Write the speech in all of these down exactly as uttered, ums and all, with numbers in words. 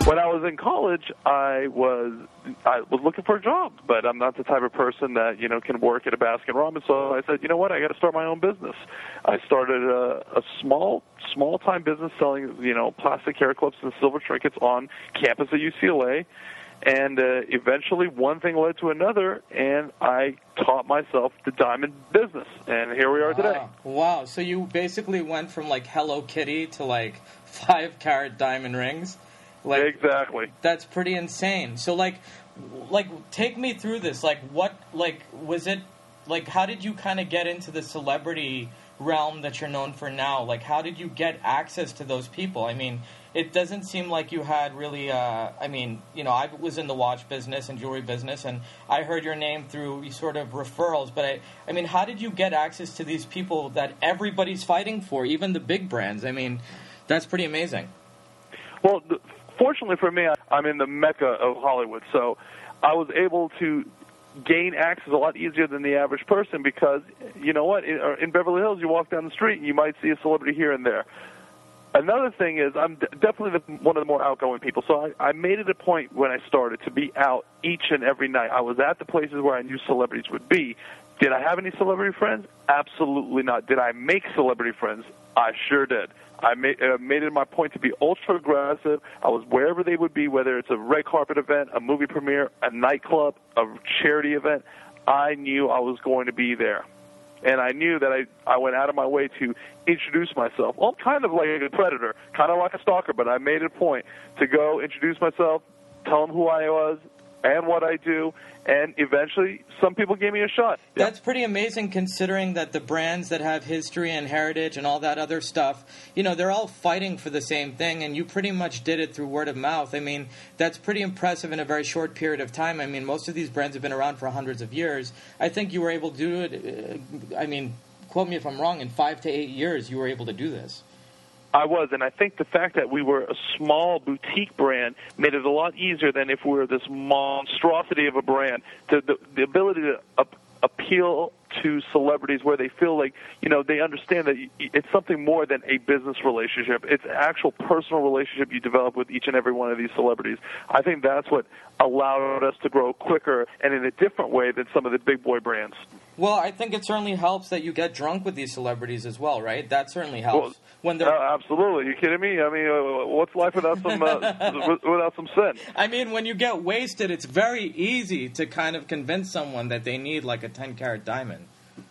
when I was in college, I was I was looking for a job, but I'm not the type of person that, you know, can work at a Baskin Robbins. So I said, you know what, I got to start my own business. I started a, a small, small-time business selling, you know, plastic hair clips and silver trinkets on campus at U C L A. And uh, eventually one thing led to another, and I taught myself the diamond business. And here we are wow. today. Wow. So you basically went from, like, Hello Kitty to, like, five-carat diamond rings? Like, exactly. That's pretty insane. So, like, like, take me through this. Like, what, like, was it, like, how did you kind of get into the celebrity realm that you're known for now? Like, how did you get access to those people? I mean, it doesn't seem like you had really, uh, I mean, you know, I was in the watch business and jewelry business, and I heard your name through sort of referrals, but I, I mean, how did you get access to these people that everybody's fighting for, even the big brands? I mean, that's pretty amazing. Well, the, fortunately for me, I'm in the mecca of Hollywood, so I was able to gain access a lot easier than the average person because, you know what, in, in Beverly Hills, you walk down the street and you might see a celebrity here and there. Another thing is I'm d- definitely the, one of the more outgoing people, so I, I made it a point when I started to be out each and every night. I was at the places where I knew celebrities would be. Did I have any celebrity friends? Absolutely not. Did I make celebrity friends? I sure did. I made, uh, made it my point to be ultra-aggressive. I was wherever they would be, whether it's a red carpet event, a movie premiere, a nightclub, a charity event. I knew I was going to be there. And I knew that I, I went out of my way to introduce myself. Well, kind of like a predator, kind of like a stalker, but I made it a point to go introduce myself, tell them who I was and what I do, and eventually some people gave me a shot. That's yep. pretty amazing considering that the brands that have history and heritage and all that other stuff, you know, they're all fighting for the same thing, and you pretty much did it through word of mouth. I mean, that's pretty impressive in a very short period of time. I mean, most of these brands have been around for hundreds of years. I think you were able to do it, uh, I mean, quote me if I'm wrong, in five to eight years you were able to do this. I was, and I think the fact that we were a small boutique brand made it a lot easier than if we were this monstrosity of a brand. The, the, the ability to up, appeal to celebrities where they feel like, you know, they understand that it's something more than a business relationship. It's an actual personal relationship you develop with each and every one of these celebrities. I think that's what allowed us to grow quicker and in a different way than some of the big boy brands. Well, I think it certainly helps that you get drunk with these celebrities as well, right? That certainly helps. Well, when they're uh, absolutely. Are you kidding me? I mean, uh, what's life without some uh, without some sin? I mean, when you get wasted, it's very easy to kind of convince someone that they need like a ten-carat diamond.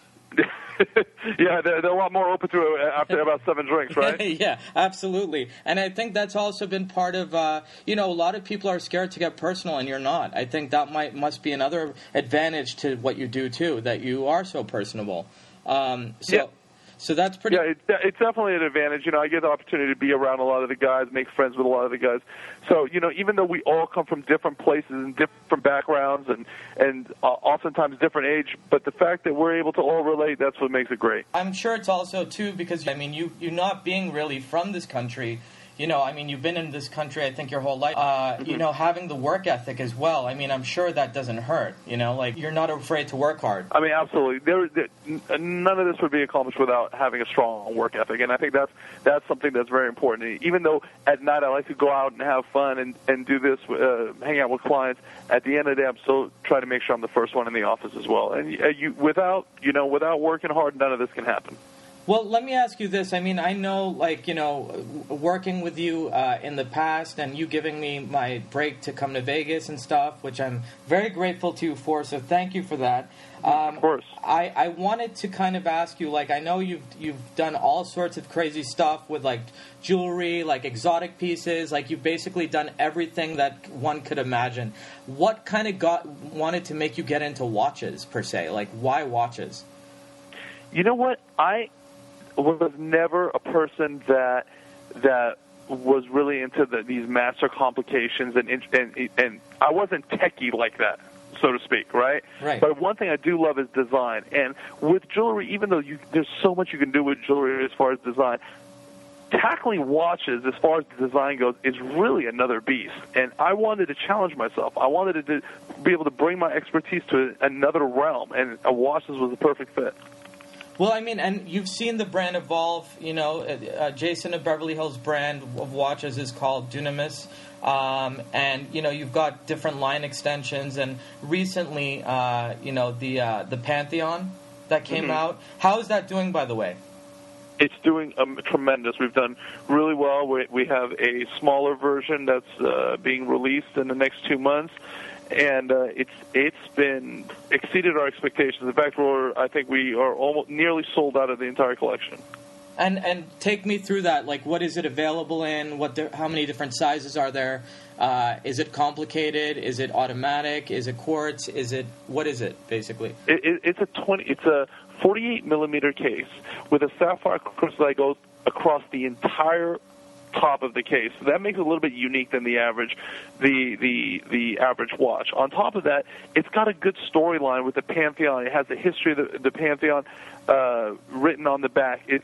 Yeah, they're, they're a lot more open to it after about seven drinks, right? Yeah, absolutely. And I think that's also been part of, uh, you know, a lot of people are scared to get personal, and you're not. I think that might must be another advantage to what you do, too, that you are so personable. Um, so, yeah. So that's pretty... Yeah, it, it's definitely an advantage. You know, I get the opportunity to be around a lot of the guys, make friends with a lot of the guys. So, you know, even though we all come from different places and different backgrounds and, and uh, oftentimes different age, but the fact that we're able to all relate, that's what makes it great. I'm sure it's also, too, because, I mean, you, you not being really from this country... You know, I mean, you've been in this country, I think, your whole life. Uh, mm-hmm. You know, having the work ethic as well. I mean, I'm sure that doesn't hurt. You know, like, you're not afraid to work hard. I mean, absolutely. There, there, none of this would be accomplished without having a strong work ethic, and I think that's that's something that's very important. Even though at night I like to go out and have fun and, and do this, uh, hang out with clients, at the end of the day, I'm still trying to make sure I'm the first one in the office as well. And uh, you, without, you know, without working hard, none of this can happen. Well, let me ask you this. I mean, I know, like, you know, working with you uh, in the past and you giving me my break to come to Vegas and stuff, which I'm very grateful to you for, so thank you for that. Um, of course. I, I wanted to kind of ask you, like, I know you've you've done all sorts of crazy stuff with, like, jewelry, like exotic pieces, like you've basically done everything that one could imagine. What kind of got wanted to make you get into watches, per se? Like, why watches? You know what? I... was never a person that that was really into the, these master complications, and, and and I wasn't techie like that, so to speak, right? Right. But one thing I do love is design, and with jewelry, even though you, there's so much you can do with jewelry as far as design, tackling watches as far as the design goes is really another beast. And I wanted to challenge myself. I wanted to be able to bring my expertise to another realm, and a watches was the perfect fit. Well, I mean, and you've seen the brand evolve. You know, uh, Jason of Beverly Hills brand of watches is called Dunamis. Um, and, you know, you've got different line extensions. And recently, uh, you know, the uh, the Pantheon that came mm-hmm. out. How is that doing, by the way? It's doing um, tremendous. We've done really well. We, we have a smaller version that's uh, being released in the next two months. And uh, it's it's been exceeded our expectations. In fact, we're I think we are almost nearly sold out of the entire collection. And and take me through that. Like, what is it available in? What the, how many different sizes are there? Uh, is it complicated? Is it automatic? Is it quartz? Is it what is it basically? It, it, it's a twenty. It's a forty-eight millimeter case with a sapphire crystal that goes across the entire top of the case. So that makes it a little bit unique than the average the the the average watch. On top of that, it's got a good storyline with the Pantheon. It has the history of the, the Pantheon uh, written on the back. It's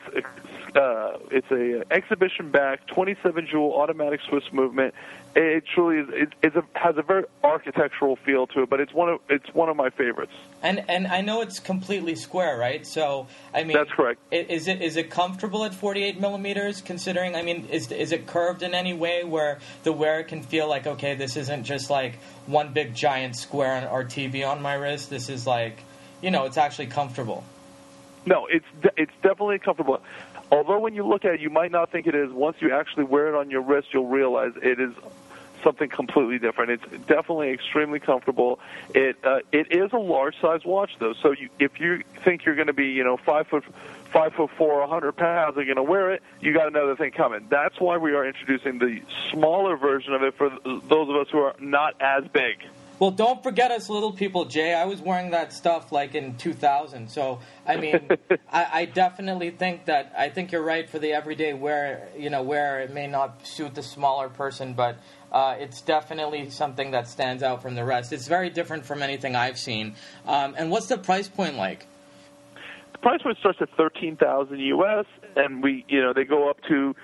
uh, it's a exhibition back, twenty-seven jewel automatic Swiss movement. It truly is. It, it's a, has a very architectural feel to it, but it's one of it's one of my favorites. And and I know it's completely square, right? So I mean, that's correct. Is it is it comfortable at forty-eight millimeters? Considering, I mean, is is it curved in any way where the wearer can feel like, okay, this isn't just like one big giant square or T V on my wrist. This is like, you know, it's actually comfortable. No, it's de- it's definitely comfortable. Although when you look at it, you might not think it is. Once you actually wear it on your wrist, you'll realize it is something completely different. It's definitely extremely comfortable. It uh, it is a large size watch though, so you, if you think you're going to be, you know, five foot five foot four, one hundred pounds, are going to wear it, you got another thing coming. That's why we are introducing the smaller version of it for those of us who are not as big. Well, don't forget us little people, Jay. I was wearing that stuff like in two thousand. So, I mean, I, I definitely think that, I think you're right for the everyday wear, you know, where it may not suit the smaller person, but uh, it's definitely something that stands out from the rest. It's very different from anything I've seen. Um, and what's the price point like? The price point starts at thirteen thousand U S, and we, you know, they go up to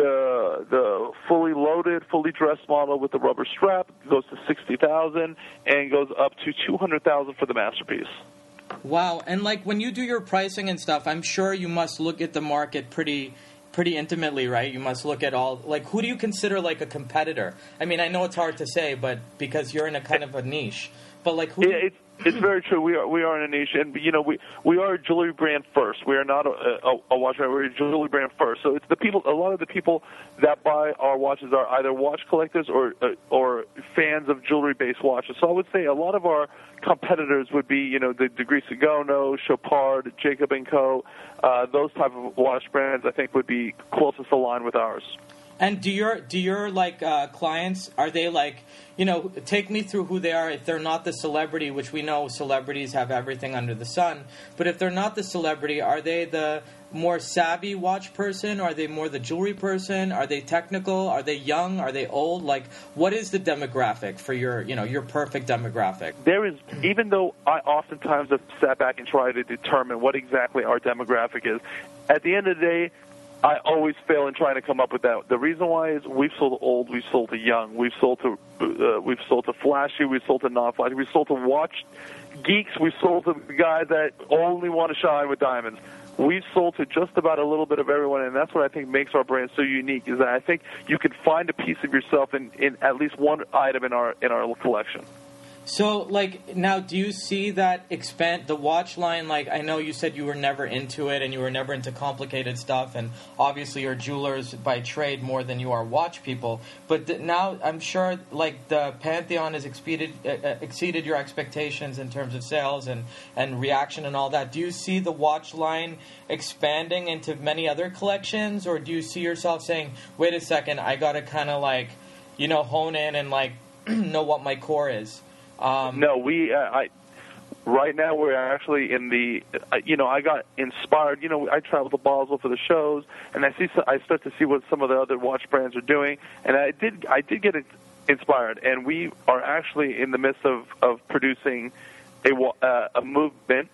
the the fully loaded, fully dressed model with the rubber strap goes to sixty thousand, and goes up to two hundred thousand for the masterpiece. Wow! And like when you do your pricing and stuff, I'm sure you must look at the market pretty pretty intimately, right? You must look at all, like, who do you consider like a competitor? I mean, I know it's hard to say, but because you're in a kind of a niche, but like who? Yeah, it's it's very true. We are we are in a niche, and you know we we are a jewelry brand first. We are not a, a, a watch brand. We're a jewelry brand first. So it's the people. A lot of the people that buy our watches are either watch collectors or uh, or fans of jewelry based watches. So I would say a lot of our competitors would be, you know, the De Grisagono, Chopard, Jacob and Co. Uh, those type of watch brands, I think, would be closest aligned with ours. And do your do your like uh, clients, are they like, you know, take me through who they are if they're not the celebrity, which we know celebrities have everything under the sun. But if they're not the celebrity, are they the more savvy watch person? Are they more the jewelry person? Are they technical? Are they young? Are they old? Like, what is the demographic for your, you know, your perfect demographic? There is, even though I oftentimes have sat back and tried to determine what exactly our demographic is, at the end of the day, I always fail in trying to come up with that. The reason why is we've sold to old, we've sold to young, we've sold to uh, we've sold to flashy, we've sold to non-flashy, we've sold to watch geeks, we've sold to the guys that only want to shine with diamonds. We've sold to just about a little bit of everyone, and that's what I think makes our brand so unique. Is that I think you can find a piece of yourself in, in at least one item in our in our collection. So, like, now, do you see that expand the watch line? Like, I know you said you were never into it and you were never into complicated stuff, and obviously you're jewelers by trade more than you are watch people. But th- now I'm sure, like, the Pantheon has exceeded, uh, exceeded your expectations in terms of sales and, and reaction and all that. Do you see the watch line expanding into many other collections, or do you see yourself saying, wait a second, I got to kind of, like, you know, hone in and, like, know what my core is? Um, no, we. Uh, I right now we're actually in the. Uh, you know, I got inspired. You know, I travel to Basel for the shows, and I see. I start to see what some of the other watch brands are doing, and I did. I did get inspired, and we are actually in the midst of of producing a uh, a movement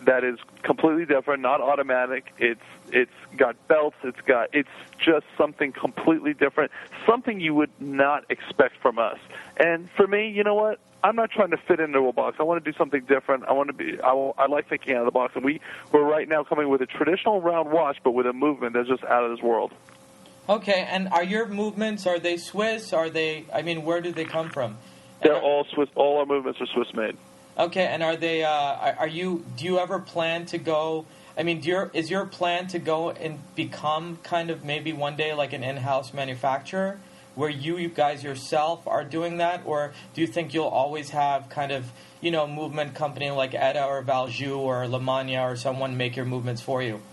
that is completely different, not automatic. It's it's got belts. It's got it's just something completely different, something you would not expect from us. And for me, you know what? I'm not trying to fit into a box. I want to do something different. I want to be. I, I like thinking out of the box. And we we're right now coming with a traditional round watch, but with a movement that's just out of this world. Okay, and are your movements, are they Swiss? Are they, I mean, where do they come from? They're all Swiss. All our movements are Swiss made. Okay, and are they, uh, are, are you, do you ever plan to go, I mean, do your, is your plan to go and become kind of maybe one day like an in-house manufacturer where you, you guys yourself are doing that? Or do you think you'll always have kind of, you know, movement company like Etta or Valjoux or Lemania or someone make your movements for you?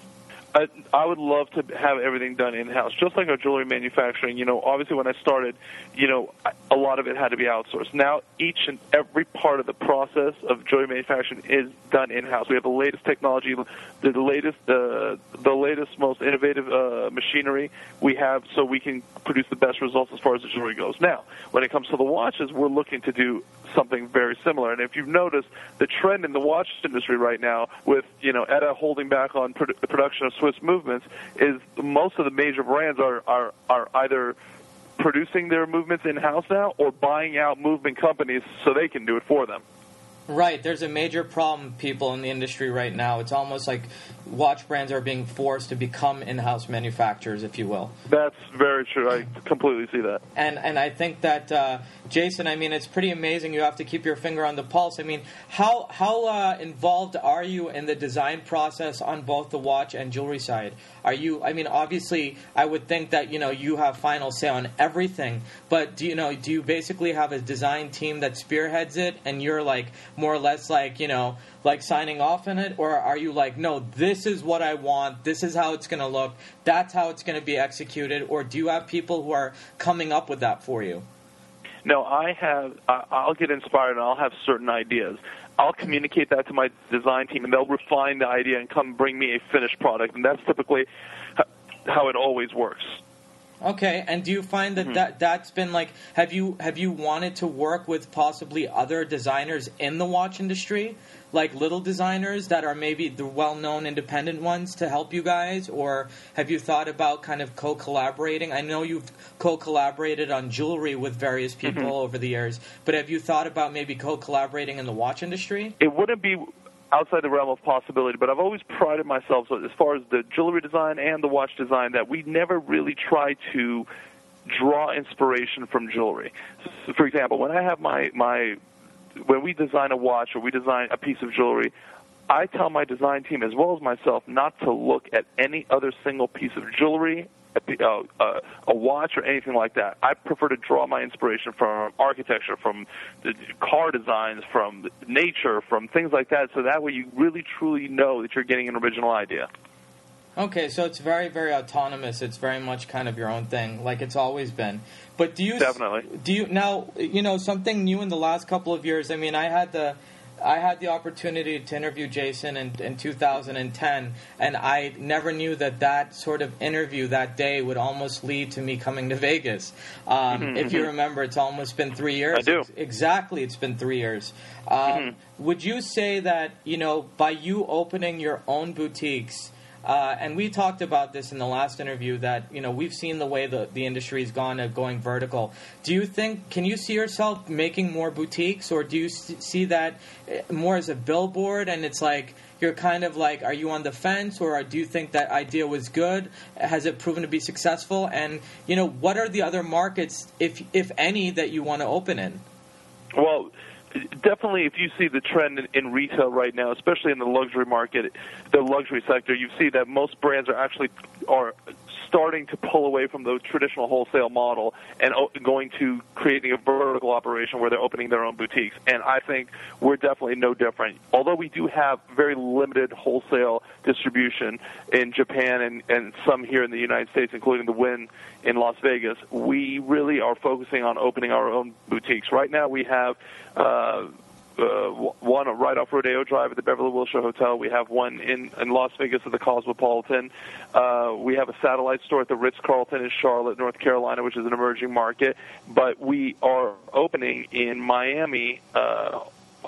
I, I would love to have everything done in-house, just like our jewelry manufacturing. You know, obviously when I started, you know, a lot of it had to be outsourced. Now each and every part of the process of jewelry manufacturing is done in-house. We have the latest technology, the latest, uh, the latest, most innovative uh, machinery we have, so we can produce the best results as far as the jewelry goes. Now, when it comes to the watches, we're looking to do something very similar. And if you've noticed, the trend in the watch industry right now, with you know Etta holding back on produ- the production of Swiss movements, is most of the major brands are are, are either producing their movements in-house now or buying out movement companies so they can do it for them. Right. There's a major problem, people, in the industry right now. It's almost like watch brands are being forced to become in-house manufacturers, if you will. That's very true. I completely see that. And and I think that, uh, Jason, I mean, it's pretty amazing. You have to keep your finger on the pulse. I mean, how how uh, involved are you in the design process on both the watch and jewelry side? Are you, I mean, obviously, I would think that, you know, you have final say on everything, but do you know, do you basically have a design team that spearheads it and you're like more or less like, you know, like signing off on it? Or are you like, no, this is what I want, this is how it's going to look, that's how it's going to be executed? Or do you have people who are coming up with that for you? No, I have, I'll get inspired and I'll have certain ideas. I'll communicate that to my design team, and they'll refine the idea and come bring me a finished product, and that's typically how it always works. Okay, and do you find that, mm-hmm. that that's been like, have you have you wanted to work with possibly other designers in the watch industry, like little designers that are maybe the well-known independent ones to help you guys, or have you thought about kind of co-collaborating? I know you've co-collaborated on jewelry with various people mm-hmm. over the years, but have you thought about maybe co-collaborating in the watch industry? It wouldn't be outside the realm of possibility, but I've always prided myself, so as far as the jewelry design and the watch design, that we never really try to draw inspiration from jewelry. So, for example, when I have my, my when we design a watch or we design a piece of jewelry, I tell my design team as well as myself not to look at any other single piece of jewelry, a, uh, a watch, or anything like that. I prefer to draw my inspiration from architecture, from the car designs, from nature, from things like that, so that way you really truly know that you're getting an original idea. Okay, so it's very, very autonomous. It's very much kind of your own thing, like it's always been. But do you definitely do you now? You know, something new in the last couple of years. I mean, I had the I had the opportunity to interview Jason in, in two thousand ten, and I never knew that that sort of interview that day would almost lead to me coming to Vegas. Um, mm-hmm, if you remember, it's almost been three years. I do. Exactly, it's been three years. Um, mm-hmm. Would you say that, you know, by you opening your own boutiques, Uh, and we talked about this in the last interview, that, you know, we've seen the way the, the industry has gone of going vertical. Do you think, can you see yourself making more boutiques, or do you see that more as a billboard, and it's like, you're kind of like, are you on the fence, or do you think that idea was good? Has it proven to be successful? And, you know, what are the other markets, if if any, that you want to open in? Well, definitely, if you see the trend in, in retail right now, especially in the luxury market, the luxury sector, you see that most brands are actually are starting to pull away from the traditional wholesale model and o- going to creating a vertical operation where they're opening their own boutiques. And I think we're definitely no different. Although we do have very limited wholesale distribution in Japan and, and some here in the United States, including the Wynn in Las Vegas, we really are focusing on opening our own boutiques. Right now we have uh, Uh, one right off Rodeo Drive at the Beverly Wilshire Hotel. We have one in, in Las Vegas at the Cosmopolitan. Uh, we have a satellite store at the Ritz-Carlton in Charlotte, North Carolina, which is an emerging market. But we are opening in Miami, uh,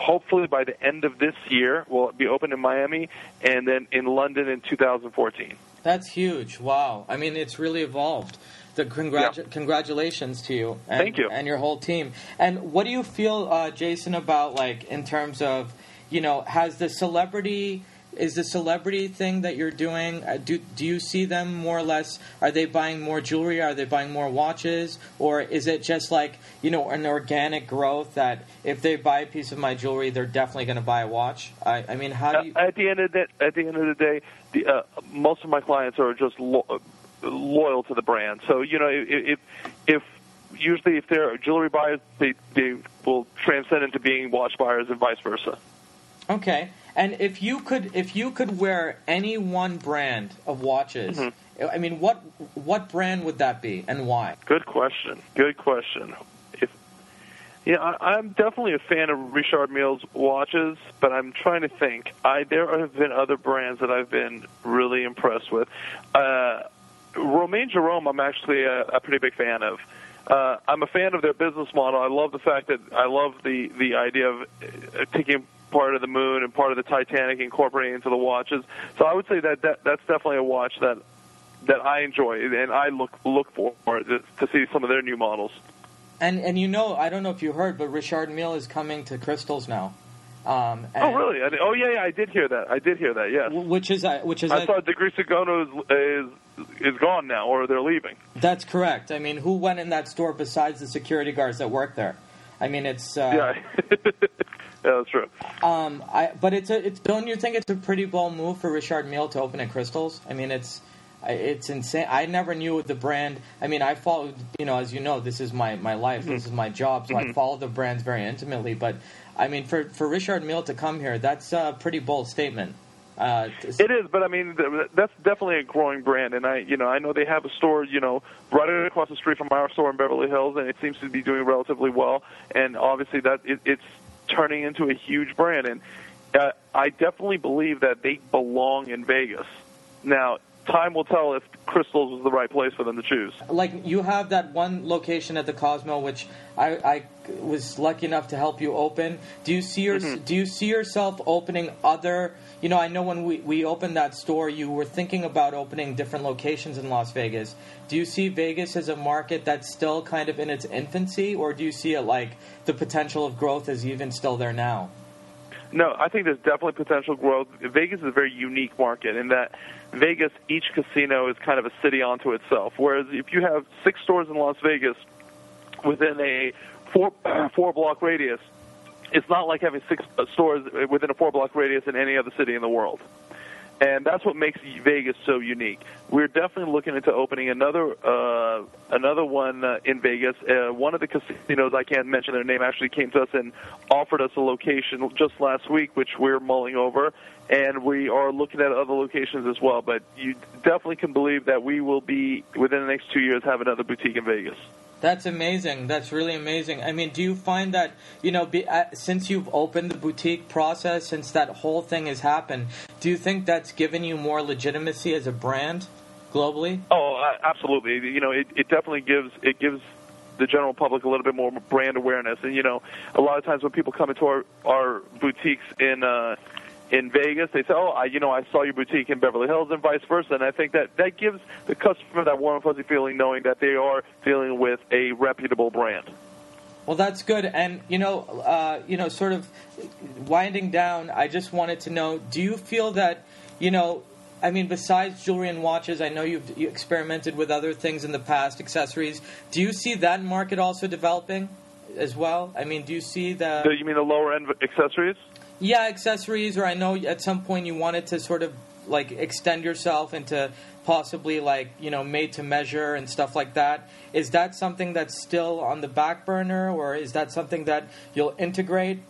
hopefully by the end of this year, we'll be open in Miami and then in London in two thousand fourteen. That's huge. Wow. I mean, it's really evolved. The congratu- Yeah. Congratulations to you. And, Thank you. And your whole team. And what do you feel, uh, Jason, about, like, in terms of, you know, has the celebrity... Is the celebrity thing that you're doing, uh, do do you see them more or less, are they buying more jewelry, are they buying more watches, or is it just like, you know, an organic growth that if they buy a piece of my jewelry, they're definitely going to buy a watch? I, I mean, how do you... At the end of the, at the, end of the day, the, uh, most of my clients are just lo- loyal to the brand. So, you know, if, if usually if they're jewelry buyers, they, they will transcend into being watch buyers and vice versa. Okay. And if you could, if you could wear any one brand of watches, mm-hmm. I mean, what what brand would that be, and why? Good question. Good question. If yeah, I, I'm definitely a fan of Richard Mille's watches, but I'm trying to think. I there have been other brands that I've been really impressed with. Uh, Romain Jerome, I'm actually a, a pretty big fan of. Uh, I'm a fan of their business model. I love the fact that I love the the idea of uh, taking part of the moon and part of the Titanic incorporating into the watches. So I would say that, that that's definitely a watch that that I enjoy and I look look for to, to see some of their new models. And and you know, I don't know if you heard, but Richard Mille is coming to Crystals now. Um, oh really? I, oh yeah, yeah, I did hear that. I did hear that. Yes. Which is which is I thought Degree Segono is, is is gone now, or they're leaving. That's correct. I mean, who went in that store besides the security guards that work there? I mean, it's uh, yeah. Yeah, that's true. Um, I but it's a it's don't you think it's a pretty bold move for Richard Mille to open at Crystals? I mean, it's it's insane. I never knew the brand. I mean, I followed, you know, as you know, this is my, my life, mm-hmm. this is my job, so mm-hmm. I follow the brands very intimately. But I mean, for for Richard Mille to come here, that's a pretty bold statement. Uh, it is, but I mean, that's definitely a growing brand, and I, you know, I know they have a store, you know, right across the street from our store in Beverly Hills, and it seems to be doing relatively well. And obviously, that it, it's turning into a huge brand, and uh, I definitely believe that they belong in Vegas. Now, time will tell if Crystals was the right place for them to choose. Like, you have that one location at the Cosmo, which I, I was lucky enough to help you open. Do you see your, mm-hmm. do you see yourself opening other? You know, I know when we, we opened that store, you were thinking about opening different locations in Las Vegas. Do you see Vegas as a market that's still kind of in its infancy, or do you see it like the potential of growth is even still there now? No, I think there's definitely potential growth. Vegas is a very unique market in that Vegas, each casino is kind of a city unto itself. Whereas if you have six stores in Las Vegas within a four, four block radius, it's not like having six stores within a four-block radius in any other city in the world. And that's what makes Vegas so unique. We're definitely looking into opening another uh, another one uh, in Vegas. Uh, one of the casinos, I can't mention their name, actually came to us and offered us a location just last week, which we're mulling over. And we are looking at other locations as well. But you definitely can believe that we will be, within the next two years, have another boutique in Vegas. That's amazing. That's really amazing. I mean, do you find that, you know, be, uh, since you've opened the boutique process, since that whole thing has happened, do you think that's given you more legitimacy as a brand globally? Oh, uh, absolutely. You know, it, it definitely gives it gives the general public a little bit more brand awareness. And, you know, a lot of times when people come into our, our boutiques in uh, in Vegas, they say, oh, I, you know, I saw your boutique in Beverly Hills and vice versa. And I think that that gives the customer that warm and fuzzy feeling knowing that they are dealing with a reputable brand. Well, that's good. And, you know, uh, you know, sort of winding down, I just wanted to know, do you feel that, you know, I mean, besides jewelry and watches, I know you've you experimented with other things in the past, accessories. Do you see that market also developing as well? I mean, do you see the... So you mean the lower-end accessories? Yeah, accessories, or I know at some point you wanted to sort of, like, extend yourself into possibly, like, you know, made-to-measure and stuff like that. Is that something that's still on the back burner, or is that something that you'll integrate?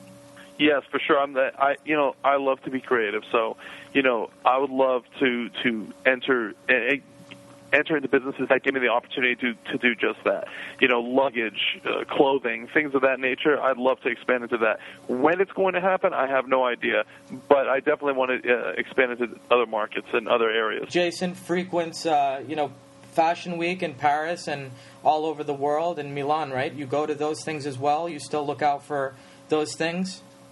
Yes, for sure. I'm the, I, you know, I love to be creative, so, you know, I would love to to enter uh, enter into businesses that give me the opportunity to to do just that. You know, luggage, uh, clothing, things of that nature. I'd love to expand into that. When it's going to happen, I have no idea, but I definitely want to uh, expand into other markets and other areas. Jason frequents, uh, you know, Fashion Week in Paris and all over the world, in Milan, right? You go to those things as well. You still look out for those things.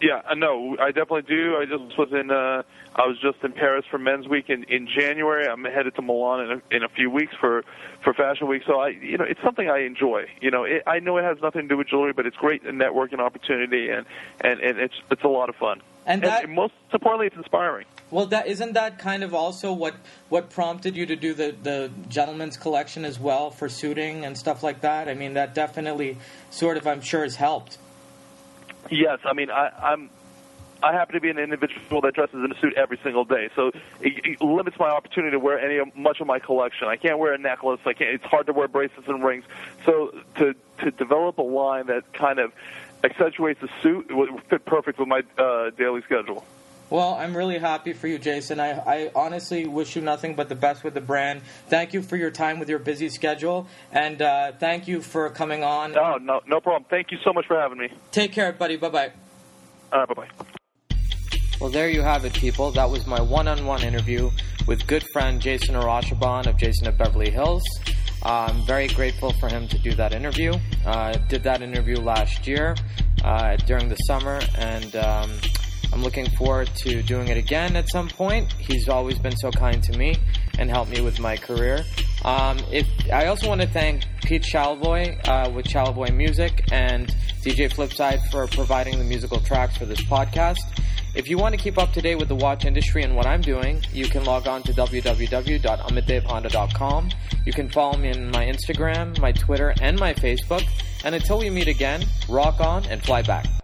Yeah, uh, no, I definitely do. I just was in. Uh, I was just in Paris for Men's Week in, in January. I'm headed to Milan in a, in a few weeks for, for Fashion Week. So I, you know, it's something I enjoy. You know, it, I know it has nothing to do with jewelry, but it's great a networking opportunity, and, and, and it's it's a lot of fun. And, that, and most importantly, it's inspiring. Well, that isn't that kind of also what what prompted you to do the the gentleman's collection as well for suiting and stuff like that. I mean, that definitely sort of, I'm sure, has helped. Yes, I mean, I, I'm. I happen to be an individual that dresses in a suit every single day, so it, it limits my opportunity to wear any of, much of my collection. I can't wear a necklace. I can't. It's hard to wear bracelets and rings. So to to develop a line that kind of accentuates the suit, it would fit perfect with my uh, daily schedule. Well, I'm really happy for you, Jason. I, I honestly wish you nothing but the best with the brand. Thank you for your time with your busy schedule, and uh, thank you for coming on. No, no, no problem. Thank you so much for having me. Take care, buddy. Bye-bye. All right, bye-bye. Well, there you have it, people. That was my one-on-one interview with good friend Jason Arashaban of Jason at Beverly Hills. Uh, I'm very grateful for him to do that interview. I uh, did that interview last year uh, during the summer, and um, I'm looking forward to doing it again at some point. He's always been so kind to me and helped me with my career. Um, if, I also want to thank Pete Chalvoy uh, with Chalvoy Music and D J Flipside for providing the musical tracks for this podcast. If you want to keep up to date with the watch industry and what I'm doing, you can log on to w w w dot amit dev honda dot com. You can follow me on my Instagram, my Twitter, and my Facebook. And until we meet again, rock on and fly back.